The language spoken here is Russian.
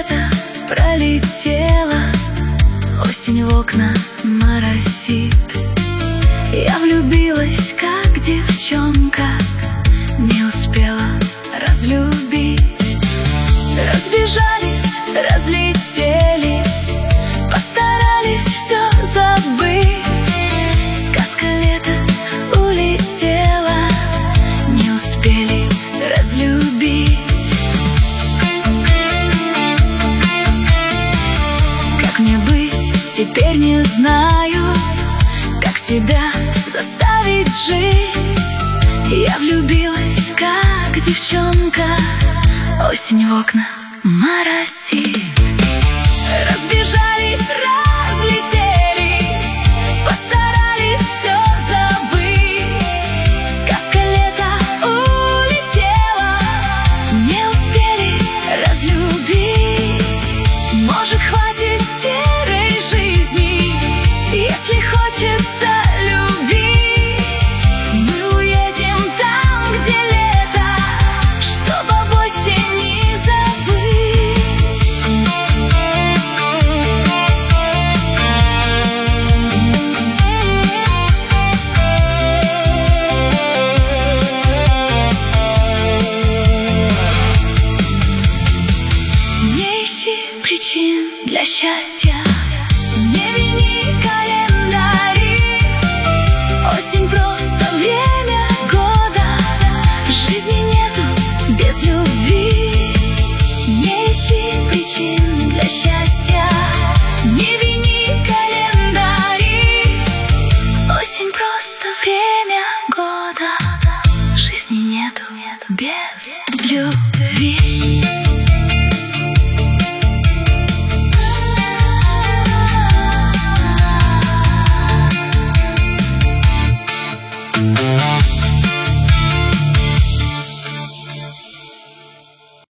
лето пролетело, осень в окна моросит. Я влюбилась, как девчонка, не успела разлюбить. Разбежались, разлетелись, постарались все забыть. Сказка лета улетела, не успели разлюбить. Как мне быть, теперь не знаю, как себя заставить жить. Я влюбилась, как девчонка, осень в окна моросит. Разбежались, разлетелись, постарались все забыть. Сказка лета улетела, не успели разлюбить. Может, хватит серой жизни, если хочется любить. Мы уедем там, где лето, чтобы об осени забыть. Не ищи причин для счастья, не вини календари. Осень просто время года, жизни нету без любви. Не ищи причин для счастья, не вини календари. Осень просто время года, жизни нету без любви.